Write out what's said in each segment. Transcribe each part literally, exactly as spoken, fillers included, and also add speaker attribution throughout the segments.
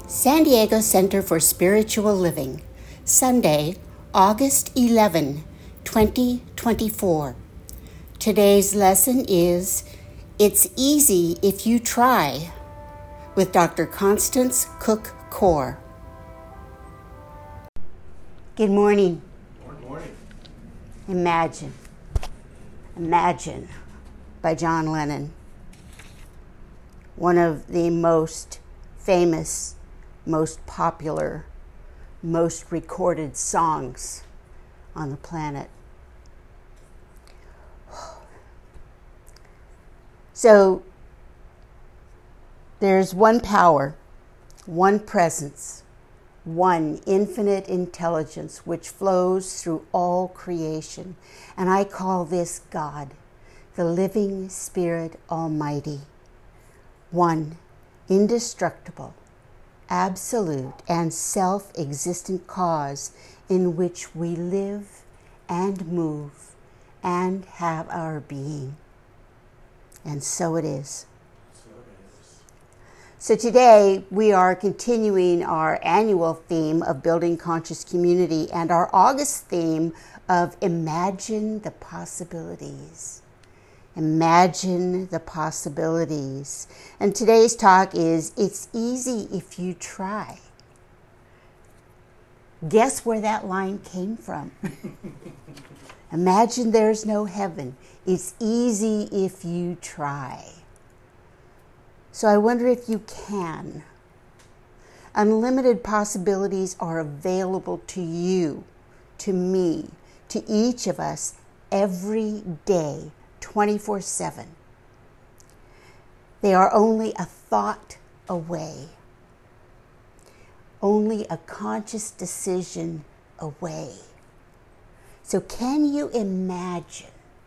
Speaker 1: San Diego Center for Spiritual Living, Sunday, August eleventh, twenty twenty-four. Today's lesson is It's Easy If You Try, with Doctor Constance Cook Core. Good morning.
Speaker 2: Good morning.
Speaker 1: Imagine. Imagine by John Lennon. One of the most famous, most popular, most recorded songs on the planet. So there's one power, one presence, one infinite intelligence which flows through all creation. And I call this God, the living Spirit Almighty. One, indestructible, absolute, and self-existent cause in which we live and move and have our being. And so it is.
Speaker 2: So it is.
Speaker 1: So today we are continuing our annual theme of building conscious community and our August theme of imagine the possibilities. Imagine the possibilities. And today's talk is it's easy if you try. Guess where that line came from? Imagine there's no heaven. It's easy if you try. So I wonder if you can. Unlimited possibilities are available to you, to me, to each of us every day, twenty-four seven. They are only a thought away, only a conscious decision away. So can you imagine,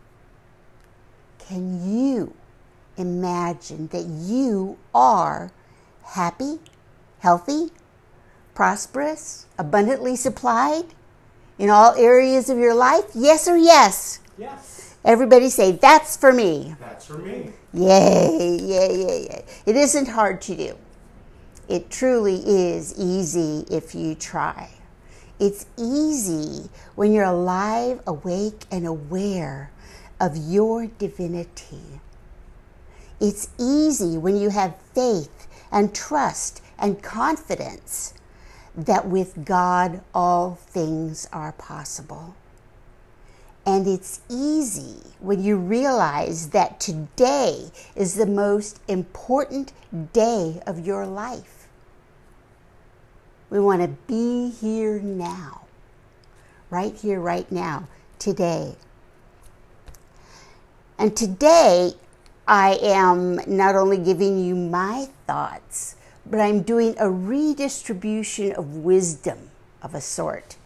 Speaker 1: can you imagine that you are happy, healthy, prosperous, abundantly supplied in all areas of your life? Yes or yes?
Speaker 2: Yes.
Speaker 1: Everybody say, that's for me.
Speaker 2: That's for me.
Speaker 1: Yay, yay, yay, yay. It isn't hard to do. It truly is easy if you try. It's easy when you're alive, awake, and aware of your divinity. It's easy when you have faith and trust and confidence that with God all things are possible. And it's easy when you realize that today is the most important day of your life. We want to be here now, right here, right now, today. And today, I am not only giving you my thoughts, but I'm doing a redistribution of wisdom of a sort.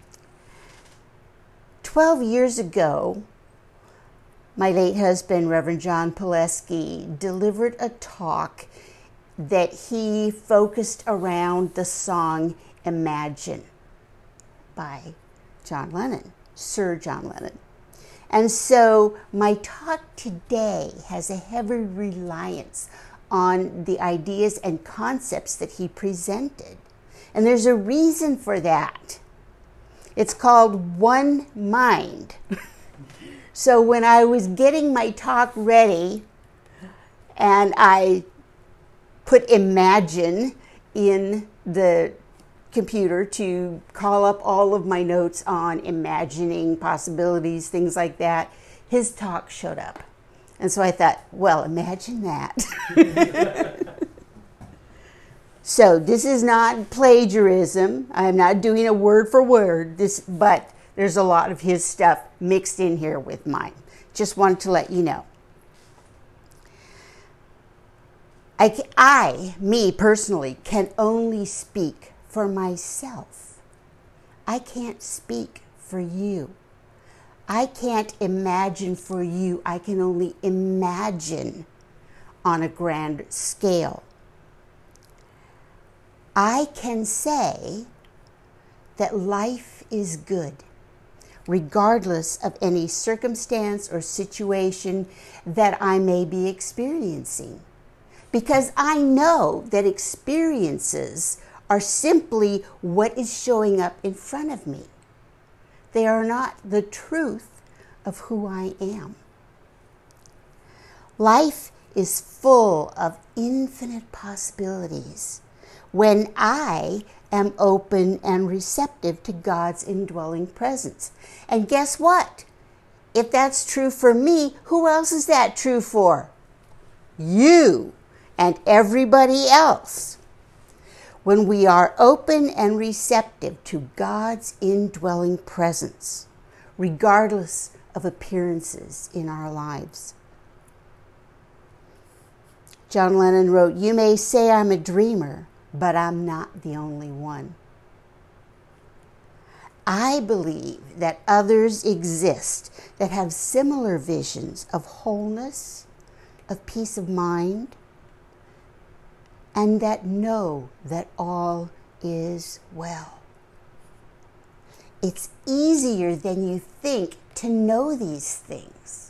Speaker 1: Twelve years ago, my late husband, Reverend John Pileski, delivered a talk that he focused around the song Imagine by John Lennon, Sir John Lennon. And so my talk today has a heavy reliance on the ideas and concepts that he presented. And there's a reason for that. It's called One Mind. So when I was getting my talk ready and I put imagine in the computer to call up all of my notes on imagining possibilities, things like that, his talk showed up. And so I thought, well, imagine that. So this is not plagiarism. I'm not doing a word for word, this, but there's a lot of his stuff mixed in here with mine. Just wanted to let you know. I, I, me personally, can only speak for myself. I can't speak for you. I can't imagine for you. I can only imagine on a grand scale. I can say that life is good, regardless of any circumstance or situation that I may be experiencing. because I know that experiences are simply what is showing up in front of me. They are not the truth of who I am. Life is full of infinite possibilities when I am open and receptive to God's indwelling presence. And guess what? If that's true for me, who else is that true for? You and everybody else. When we are open and receptive to God's indwelling presence, regardless of appearances in our lives. John Lennon wrote, "You may say I'm a dreamer, but I'm not the only one." I believe that others exist that have similar visions of wholeness, of peace of mind, and that know that all is well. It's easier than you think to know these things.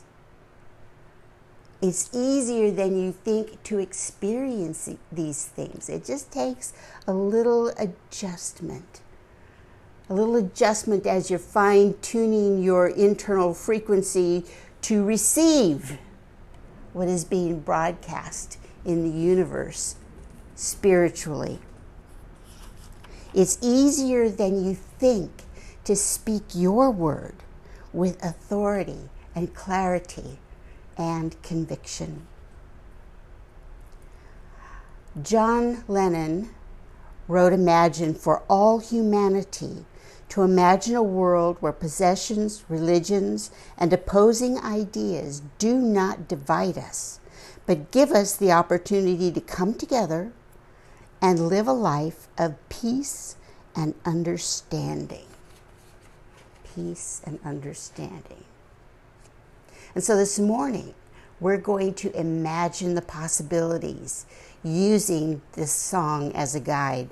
Speaker 1: It's easier than you think to experience these things. It just takes a little adjustment. A little adjustment as you're fine-tuning your internal frequency to receive what is being broadcast in the universe spiritually. It's easier than you think to speak your word with authority and clarity and conviction. John Lennon wrote Imagine for all humanity, to imagine a world where possessions, religions, and opposing ideas do not divide us, but give us the opportunity to come together and live a life of peace and understanding. Peace and understanding. And so this morning, we're going to imagine the possibilities using this song as a guide.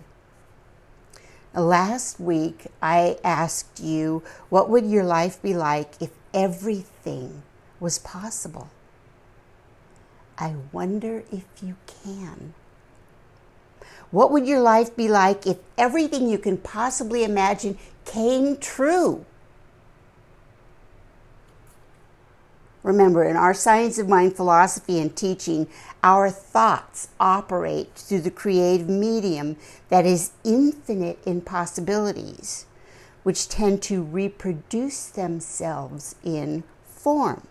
Speaker 1: Last week, I asked you, what would your life be like if everything was possible? I wonder if you can. What would your life be like if everything you can possibly imagine came true? Remember, in our Science of Mind philosophy and teaching, our thoughts operate through the creative medium that is infinite in possibilities, which tend to reproduce themselves in form.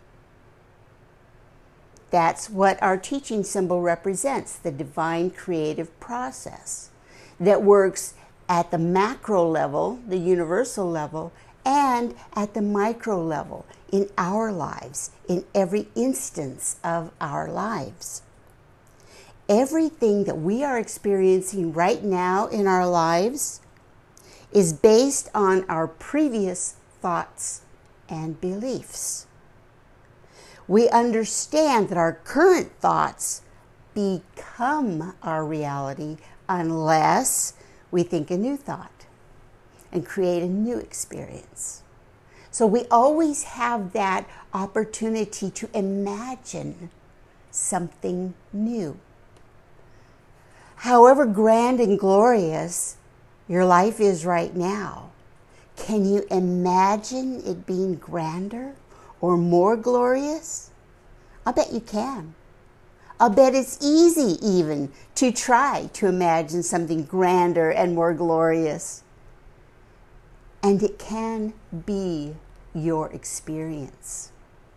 Speaker 1: That's what our teaching symbol represents, the divine creative process that works at the macro level, the universal level, and at the micro level in our lives, in every instance of our lives. Everything that we are experiencing right now in our lives is based on our previous thoughts and beliefs. We understand that our current thoughts become our reality unless we think a new thought and create a new experience. So we always have that opportunity to imagine something new. However grand and glorious your life is right now, can you imagine it being grander or more glorious? I bet you can. I'll bet it's easy even to try to imagine something grander and more glorious. And it can be your experience.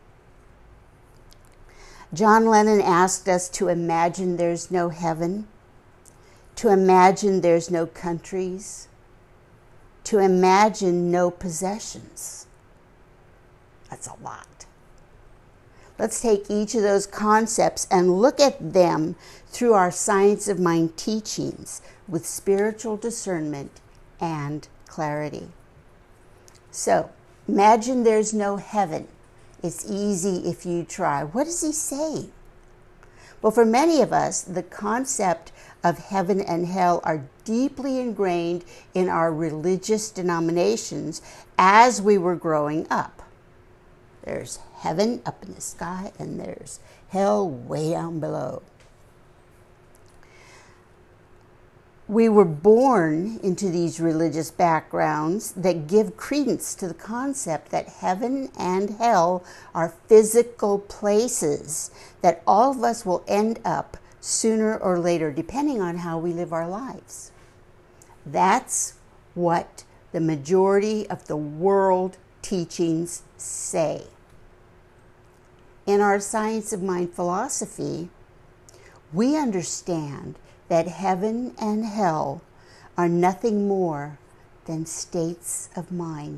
Speaker 1: John Lennon asked us to imagine there's no heaven, to imagine there's no countries, to imagine no possessions. That's a lot. Let's take each of those concepts and look at them through our Science of Mind teachings with spiritual discernment and clarity. So, imagine there's no heaven. It's easy if you try. What does he say? Well, for many of us, the concept of heaven and hell are deeply ingrained in our religious denominations as we were growing up. There's heaven up in the sky, and there's hell way down below. We were born into these religious backgrounds that give credence to the concept that heaven and hell are physical places that all of us will end up sooner or later, depending on how we live our lives. That's what the majority of the world teachings say. In our Science of Mind philosophy, we understand that heaven and hell are nothing more than states of mind.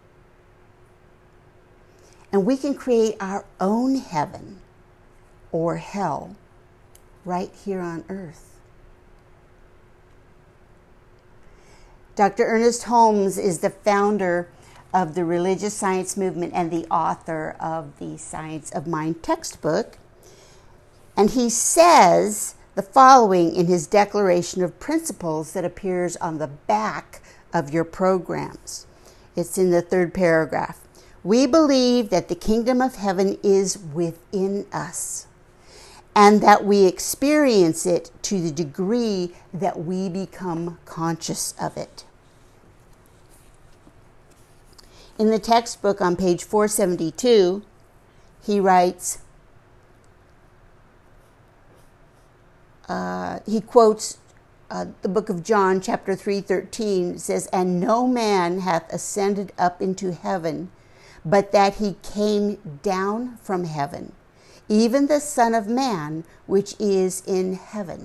Speaker 1: And we can create our own heaven or hell right here on earth. Doctor Ernest Holmes is the founder of the religious science movement and the author of the Science of Mind textbook. And he says the following in his Declaration of Principles that appears on the back of your programs. It's in the third paragraph. We believe that the kingdom of heaven is within us, and that we experience it to the degree that we become conscious of it. In the textbook on page four seventy-two, he writes, uh, he quotes uh, the book of John, chapter three thirteen, it says, "And no man hath ascended up into heaven, but that he came down from heaven, even the Son of Man, which is in heaven."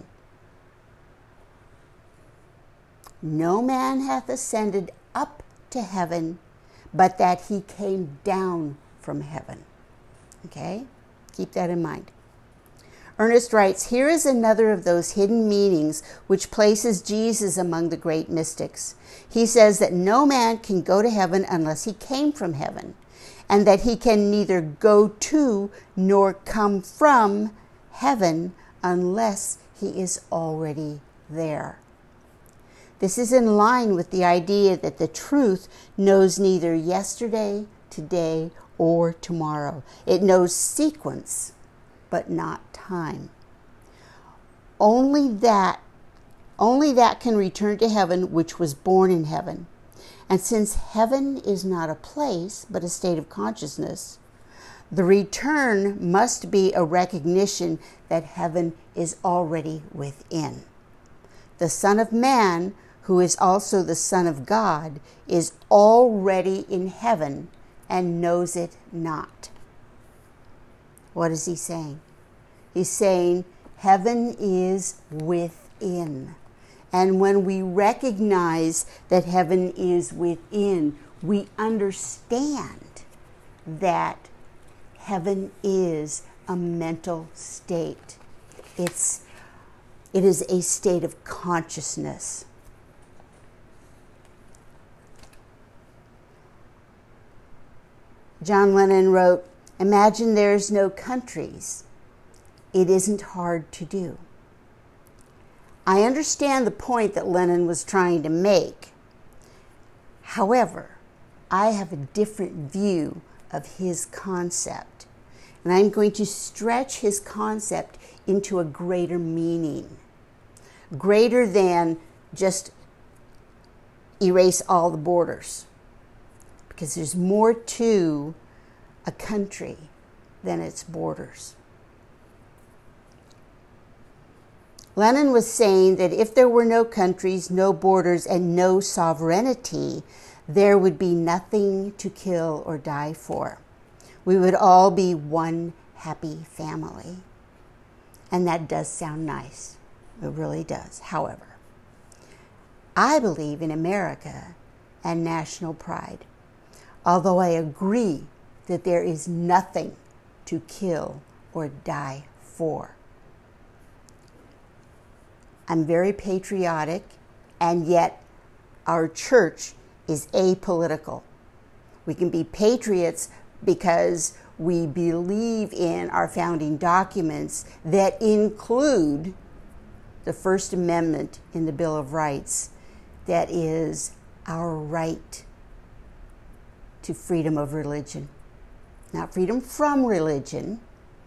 Speaker 1: No man hath ascended up to heaven, but that he came down from heaven. Okay? Keep that in mind. Ernest writes, "Here is another of those hidden meanings which places Jesus among the great mystics. He says that no man can go to heaven unless he came from heaven, and that he can neither go to nor come from heaven unless he is already there. This is in line with the idea that the truth knows neither yesterday, today, or tomorrow. It knows sequence, but not time. Only that, only that can return to heaven which was born in heaven. And since heaven is not a place, but a state of consciousness, the return must be a recognition that heaven is already within. The Son of Man, who is also the Son of God, is already in heaven and knows it not." What is he saying? He's saying heaven is within. And when we recognize that heaven is within, we understand that heaven is a mental state. It's, it is a state of consciousness. John Lennon wrote, "Imagine there's no countries. It isn't hard to do." I understand the point that Lennon was trying to make. However, I have a different view of his concept, and I'm going to stretch his concept into a greater meaning, greater than just erase all the borders, because there's more to a country than its borders. Lenin was saying that if there were no countries, no borders, and no sovereignty, there would be nothing to kill or die for. We would all be one happy family. And that does sound nice. It really does. However, I believe in America and national pride, although I agree that there is nothing to kill or die for. I'm very patriotic, and yet our church is apolitical. We can be patriots because we believe in our founding documents that include the First Amendment in the Bill of Rights, that is our right to freedom of religion. Not freedom from religion,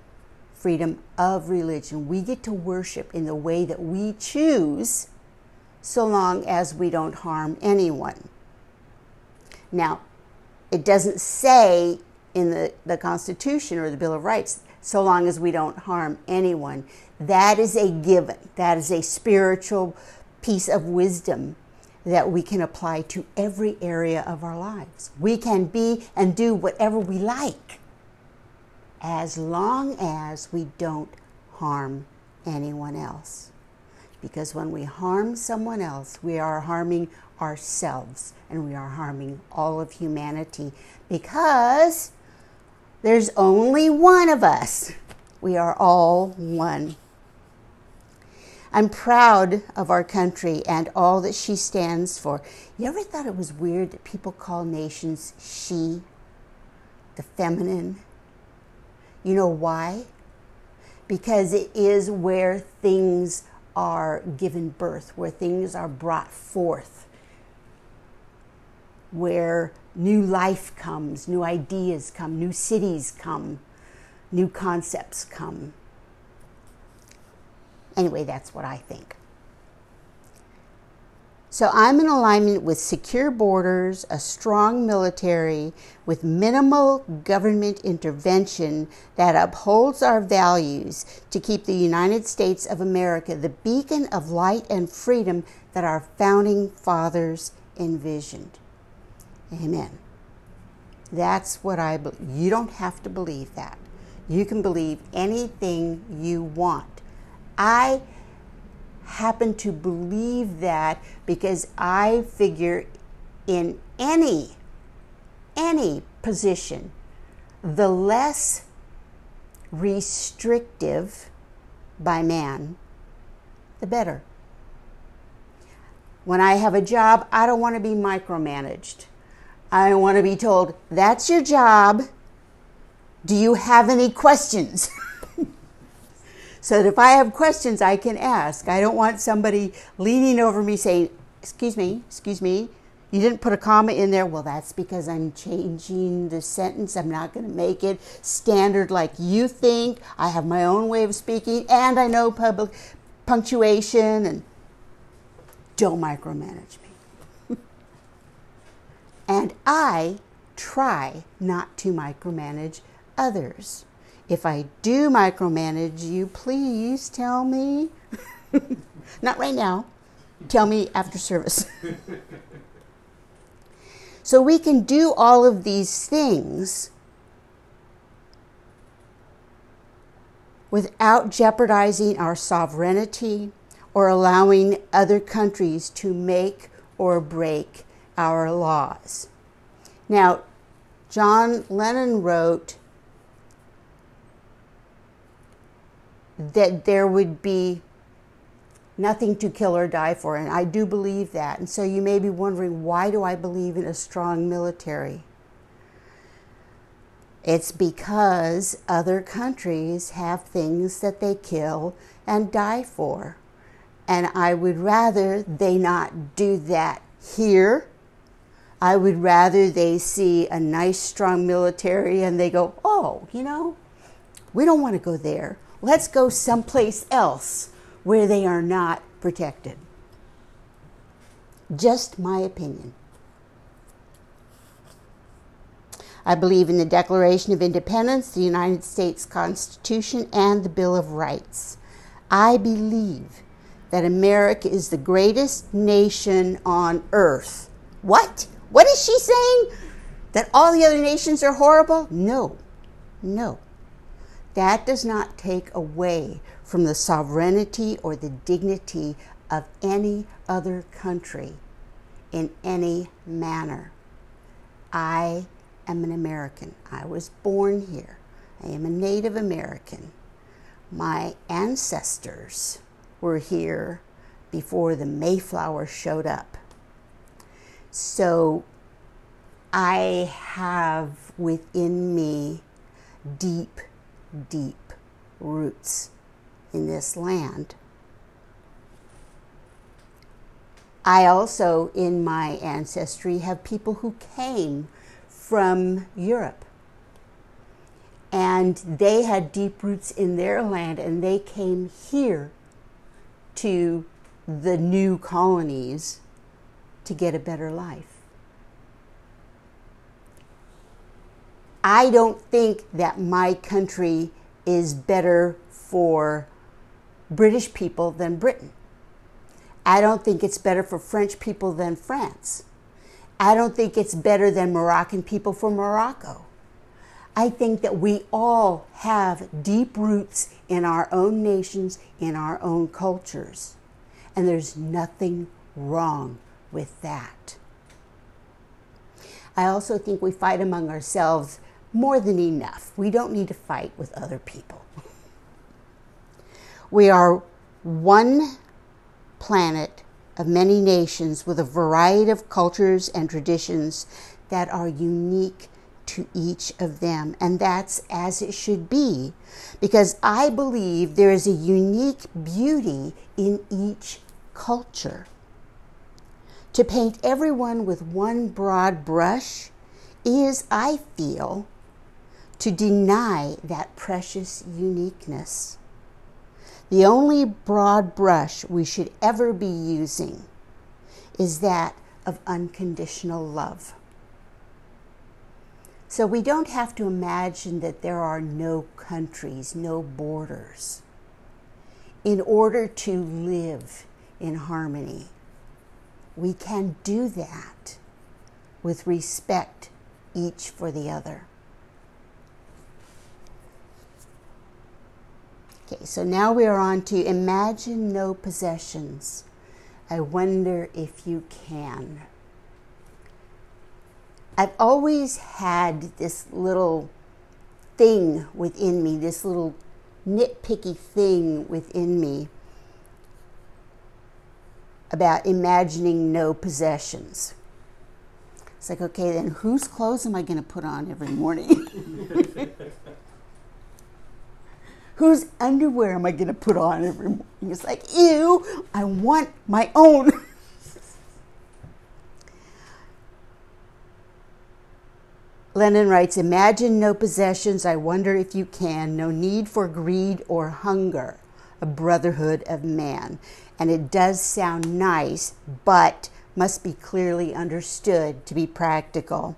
Speaker 1: freedom of religion. We get to worship in the way that we choose so long as we don't harm anyone. Now, it doesn't say in the, the Constitution or the Bill of Rights, so long as we don't harm anyone. That is a given. That is a spiritual piece of wisdom that we can apply to every area of our lives. We can be and do whatever we like as long as we don't harm anyone else. Because when we harm someone else, we are harming ourselves and we are harming all of humanity, because there's only one of us. We are all one. I'm proud of our country and all that she stands for. You ever thought it was weird that people call nations she, the feminine? You know why? Because it is where things are given birth, where things are brought forth, where new life comes, new ideas come, new cities come, new concepts come. Anyway, that's what I think. So I'm in alignment with secure borders, a strong military, with minimal government intervention that upholds our values to keep the United States of America the beacon of light and freedom that our founding fathers envisioned. Amen. That's what I believe. You don't have to believe that. You can believe anything you want. I happen to believe that because I figure in any, any position, the less restrictive by man, the better. When I have a job, I don't want to be micromanaged. I want to be told, that's your job. Do you have any questions? So that if I have questions, I can ask. I don't want somebody leaning over me saying, excuse me, excuse me, you didn't put a comma in there. Well, that's because I'm changing the sentence. I'm not going to make it standard like you think. I have my own way of speaking, and I know public punctuation, and don't micromanage me. And I try not to micromanage others. If I do micromanage you, please tell me. Not right now. Tell me after service. So we can do all of these things without jeopardizing our sovereignty or allowing other countries to make or break our laws. Now, John Lennon wrote that there would be nothing to kill or die for, and I do believe that. And so you may be wondering, why do I believe in a strong military? It's because other countries have things that they kill and die for. And I would rather they not do that here. I would rather they see a nice, strong military and they go, oh, you know, we don't want to go there. Let's go someplace else where they are not protected. Just my opinion. I believe in the Declaration of Independence, the United States Constitution, and the Bill of Rights. I believe that America is the greatest nation on earth. What? What is she saying? That all the other nations are horrible? No. No. That does not take away from the sovereignty or the dignity of any other country in any manner. I am an American. I was born here. I am a Native American. My ancestors were here before the Mayflower showed up. So I have within me deep, deep roots in this land. I also, in my ancestry, have people who came from Europe. And they had deep roots in their land, and they came here to the new colonies to get a better life. I don't think that my country is better for British people than Britain. I don't think it's better for French people than France. I don't think it's better than Moroccan people for Morocco. I think that we all have deep roots in our own nations, in our own cultures. And there's nothing wrong with that. I also think we fight among ourselves more than enough. We don't need to fight with other people. We are one planet of many nations with a variety of cultures and traditions that are unique to each of them. And that's as it should be, because I believe there is a unique beauty in each culture. To paint everyone with one broad brush is, I feel, to deny that precious uniqueness. The only broad brush we should ever be using is that of unconditional love. So we don't have to imagine that there are no countries, no borders, in order to live in harmony. We can do that with respect each for the other. Okay, so now we are on to imagine no possessions. I wonder if you can. I've always had this little thing within me, this little nitpicky thing within me about imagining no possessions. It's like, okay, then whose clothes am I going to put on every morning? Whose underwear am I going to put on every morning? It's like, ew, I want my own. Lennon writes, imagine no possessions, I wonder if you can, no need for greed or hunger, a brotherhood of man. And it does sound nice, but must be clearly understood to be practical.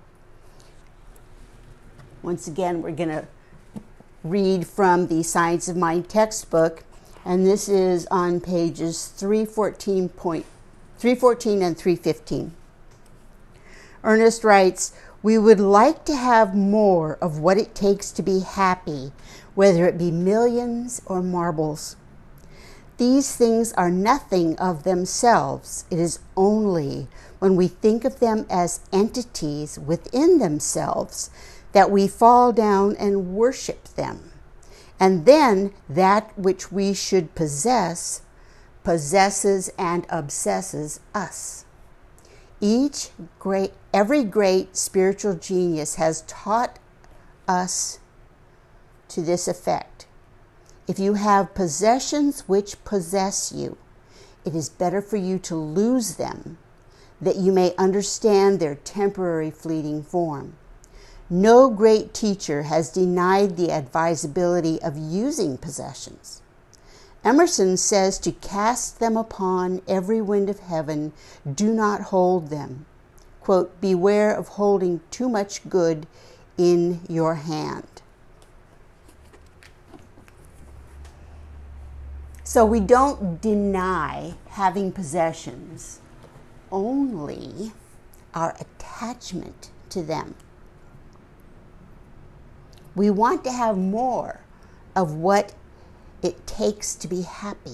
Speaker 1: Once again, we're going to read from the Science of Mind textbook, and this is on pages three fourteen and three fifteen. Ernest writes, we would like to have more of what it takes to be happy, whether it be millions or marbles. These things are nothing of themselves. It is only when we think of them as entities within themselves that we fall down and worship them. And then that which we should possess possesses and obsesses us. Each great, every great spiritual genius has taught us to this effect. If you have possessions which possess you, it is better for you to lose them, that you may understand their temporary fleeting form. No great teacher has denied the advisability of using possessions. Emerson says to cast them upon every wind of heaven, do not hold them. Quote, beware of holding too much good in your hand. So we don't deny having possessions, only our attachment to them. We want to have more of what it takes to be happy.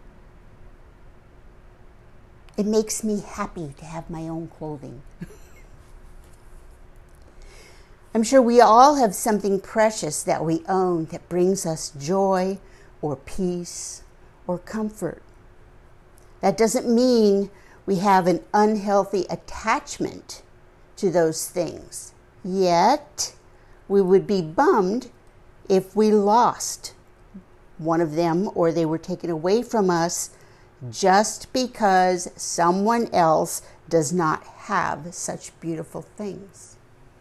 Speaker 1: It makes me happy to have my own clothing. I'm sure we all have something precious that we own that brings us joy or peace or comfort. That doesn't mean we have an unhealthy attachment to those things. Yet, we would be bummed if we lost one of them or they were taken away from us just because someone else does not have such beautiful things.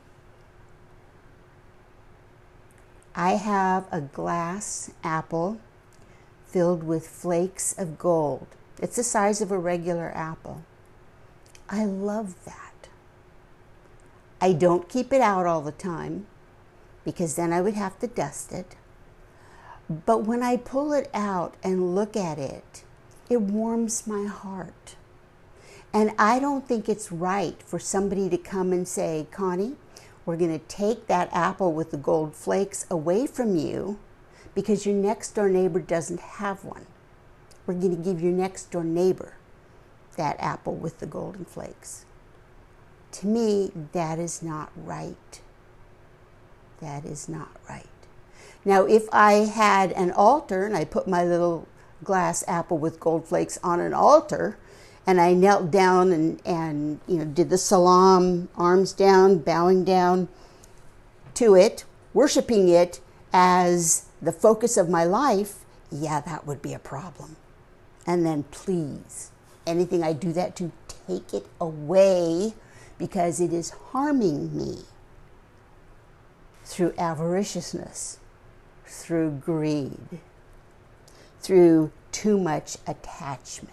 Speaker 1: I have a glass apple filled with flakes of gold. It's the size of a regular apple. I love that. I don't keep it out all the time because then I would have to dust it. But when I pull it out and look at it, it warms my heart. And I don't think it's right for somebody to come and say, Connie, we're going to take that apple with the gold flakes away from you because your next door neighbor doesn't have one. We're going to give your next door neighbor that apple with the golden flakes. To me, that is not right. That is not right. Now, if I had an altar and I put my little glass apple with gold flakes on an altar and I knelt down and, and you know, did the salam, arms down, bowing down to it, worshiping it as the focus of my life, yeah, that would be a problem. And then please, anything I do that to, take it away because it is harming me through avariciousness, through greed, through too much attachment.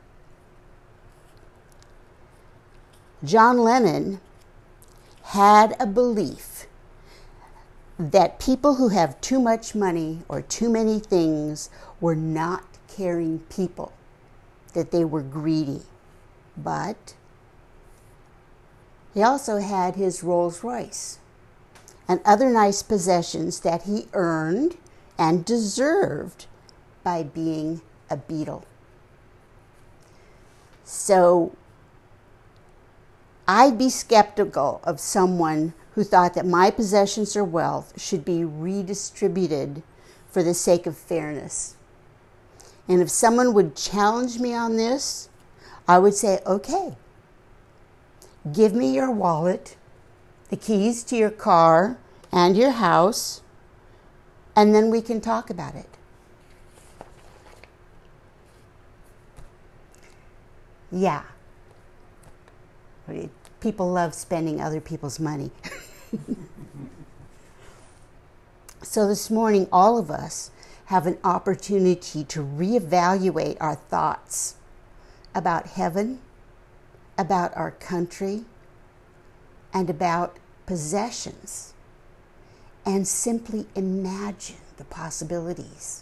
Speaker 1: John Lennon had a belief that people who have too much money or too many things were not caring people, that they were greedy. But he also had his Rolls Royce and other nice possessions that he earned and deserved by being a Beatle. So I'd be skeptical of someone who thought that my possessions or wealth should be redistributed for the sake of fairness. And if someone would challenge me on this, I would say, okay, give me your wallet, the keys to your car and your house, and then we can talk about it. Yeah. People love spending other people's money. So this morning, all of us have an opportunity to reevaluate our thoughts about heaven, about our country, and about possessions, and simply imagine the possibilities.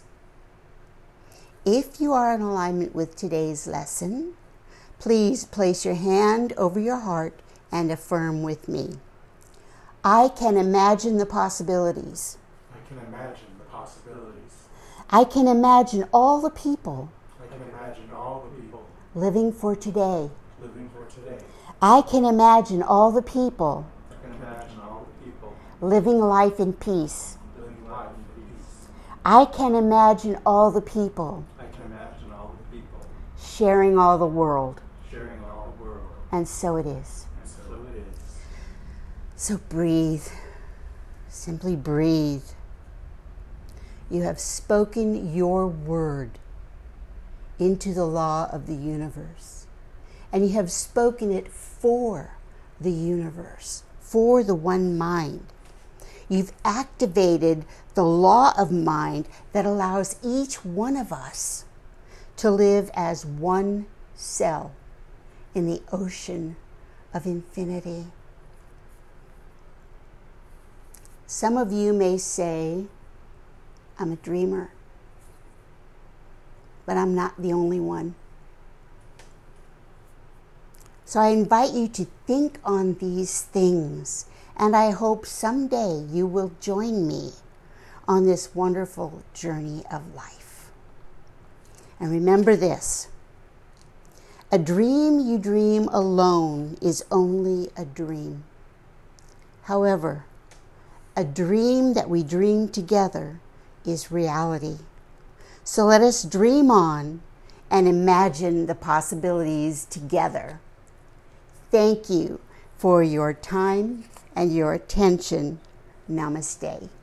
Speaker 1: If you are in alignment with today's lesson, please place your hand over your heart and affirm with me. I can imagine the possibilities.
Speaker 2: I can imagine the possibilities.
Speaker 1: I can imagine all the people
Speaker 2: I can imagine all the people
Speaker 1: living for today.
Speaker 2: living for today.
Speaker 1: I can imagine all the people
Speaker 2: I can imagine all the people
Speaker 1: living life in peace.
Speaker 2: living life in peace.
Speaker 1: I can imagine all the people
Speaker 2: I can imagine all the people
Speaker 1: sharing all the world.
Speaker 2: sharing all the world.
Speaker 1: And so it is.
Speaker 2: And so it is.
Speaker 1: So breathe. Simply breathe. You have spoken your word into the law of the universe. And you have spoken it for the universe, for the one mind. You've activated the law of mind that allows each one of us to live as one cell in the ocean of infinity. Some of you may say, I'm a dreamer, but I'm not the only one. So I invite you to think on these things, and I hope someday you will join me on this wonderful journey of life. And remember this, a dream you dream alone is only a dream. However, a dream that we dream together is reality. So let us dream on and imagine the possibilities together. Thank you for your time and your attention. Namaste.